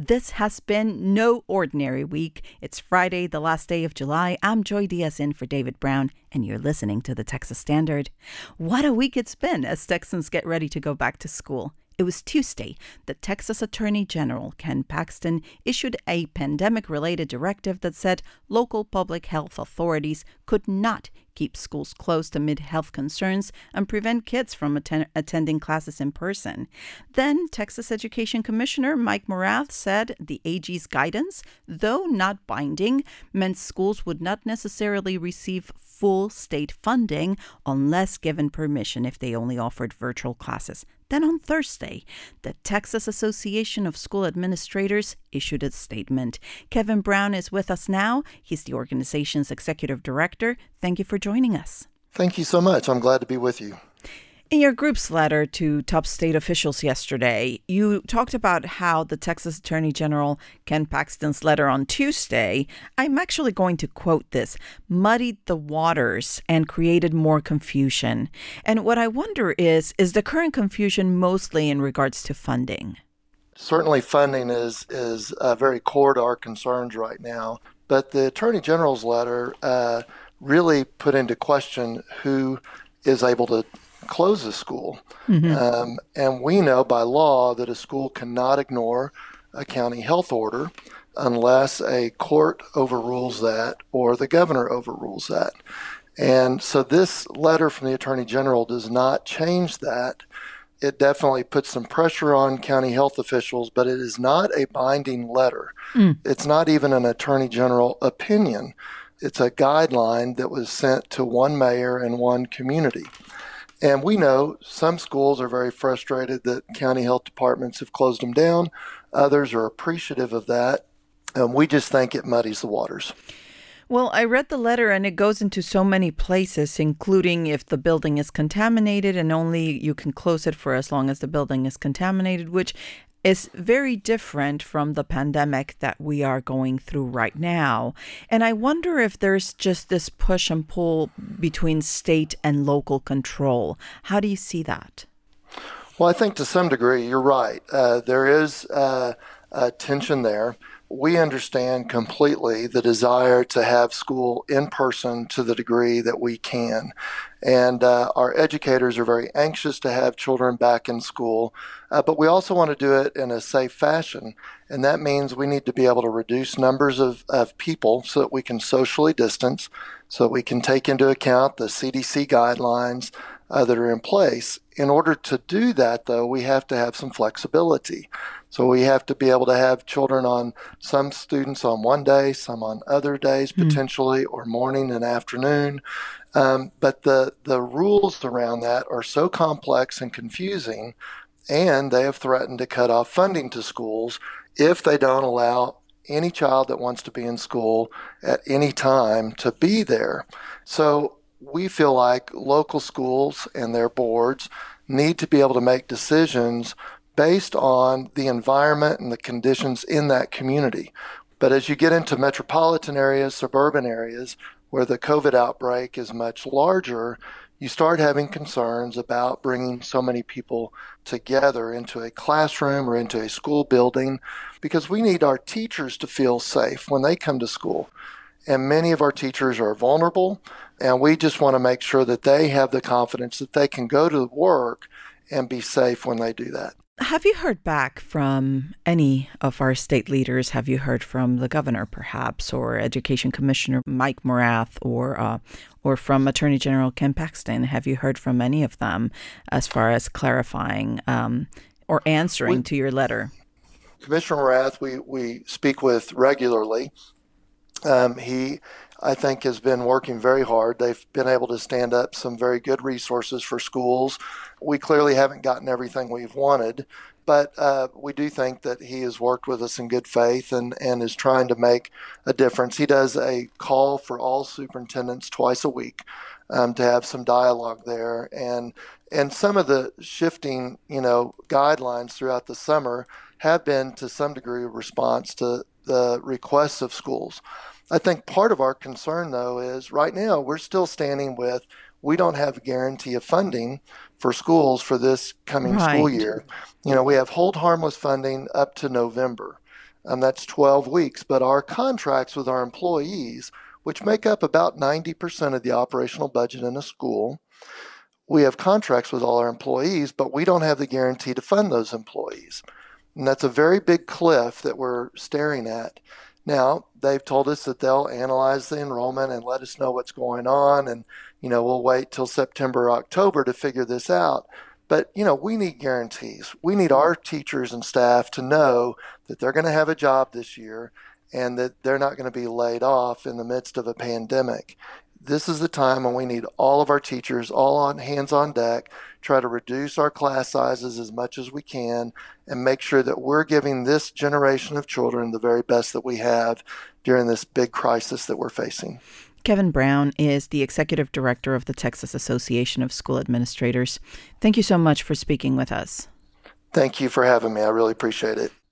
This has been no ordinary week. It's Friday, the last day of July. I'm Joy Diaz in for David Brown, and you're listening to the Texas Standard. What a week it's been as Texans get ready to go back to school. It was Tuesday that Texas Attorney General Ken Paxton issued a pandemic-related directive that said local public health authorities could not keep schools closed amid health concerns and prevent kids from attending classes in person. Then Texas Education Commissioner Mike Morath said the AG's guidance, though not binding, meant schools would not necessarily receive full state funding unless given permission if they only offered virtual classes. Then on Thursday, the Texas Association of School Administrators issued a statement. Kevin Brown is with us now. He's the organization's executive director. Thank you for joining us. Thank you so much. I'm glad to be with you. In your group's letter to top state officials yesterday, you talked about how the Texas Attorney General Ken Paxton's letter on Tuesday, I'm actually going to quote this, muddied the waters and created more confusion. And what I wonder is the current confusion mostly in regards to funding? Certainly funding is very core to our concerns right now. But the Attorney General's letter really put into question who is able to close a school. Mm-hmm. And we know by law that a school cannot ignore a county health order unless a court overrules that or the governor overrules that. And so this letter from the Attorney General does not change that. It definitely puts some pressure on county health officials, but it is not a binding letter. It's not even an Attorney General opinion. It's a guideline that was sent to one mayor and one community. And we know some schools are very frustrated that county health departments have closed them down. Others are appreciative of that. And we just think it muddies the waters. Well, I read the letter and it goes into so many places, including if the building is contaminated and only you can close it for as long as the building is contaminated, which is very different from the pandemic that we are going through right now. And I wonder if there's just this push and pull between state and local control. How do you see that? Well, I think to some degree, you're right. There is a tension there. We understand completely the desire to have school in person to the degree that we can. And our educators are very anxious to have children back in school, but we also want to do it in a safe fashion. And that means we need to be able to reduce numbers of people so that we can socially distance, so that we can take into account the CDC guidelines that are in place. In order to do that, though, we have to have some flexibility. So we have to be able to have children on some students on one day, some on other days potentially, or morning and afternoon. But the rules around that are so complex and confusing, and they have threatened to cut off funding to schools if they don't allow any child that wants to be in school at any time to be there. So we feel like local schools and their boards need to be able to make decisions based on the environment and the conditions in that community. But as you get into metropolitan areas, suburban areas, where the COVID outbreak is much larger, you start having concerns about bringing so many people together into a classroom or into a school building, because we need our teachers to feel safe when they come to school. And many of our teachers are vulnerable, and we just want to make sure that they have the confidence that they can go to work and be safe when they do that. Have you heard back from any of our state leaders? Have you heard from the governor, perhaps, or Education Commissioner Mike Morath, or from Attorney General Ken Paxton? Have you heard from any of them as far as clarifying or answering to your letter? Commissioner Morath, we speak with regularly. He, I think, has been working very hard. They've been able to stand up some very good resources for schools. We clearly haven't gotten everything we've wanted, but we do think that he has worked with us in good faith and is trying to make a difference. He does a call for all superintendents twice a week to have some dialogue there. And some of the shifting, guidelines throughout the summer have been to some degree a response to the requests of schools. I think part of our concern, though, is right now we're still standing with we don't have a guarantee of funding for schools for this coming school year. We have hold harmless funding up to November. That's 12 weeks. But our contracts with our employees, which make up about 90% of the operational budget in a school, we have contracts with all our employees, but we don't have the guarantee to fund those employees. And that's a very big cliff that we're staring at. Now, they've told us that they'll analyze the enrollment and let us know what's going on. And, we'll wait till September, October to figure this out. But, we need guarantees. We need our teachers and staff to know that they're going to have a job this year and that they're not going to be laid off in the midst of a pandemic. This is the time when we need all of our teachers all on hands on deck, try to reduce our class sizes as much as we can, and make sure that we're giving this generation of children the very best that we have during this big crisis that we're facing. Kevin Brown is the executive director of the Texas Association of School Administrators. Thank you so much for speaking with us. Thank you for having me. I really appreciate it.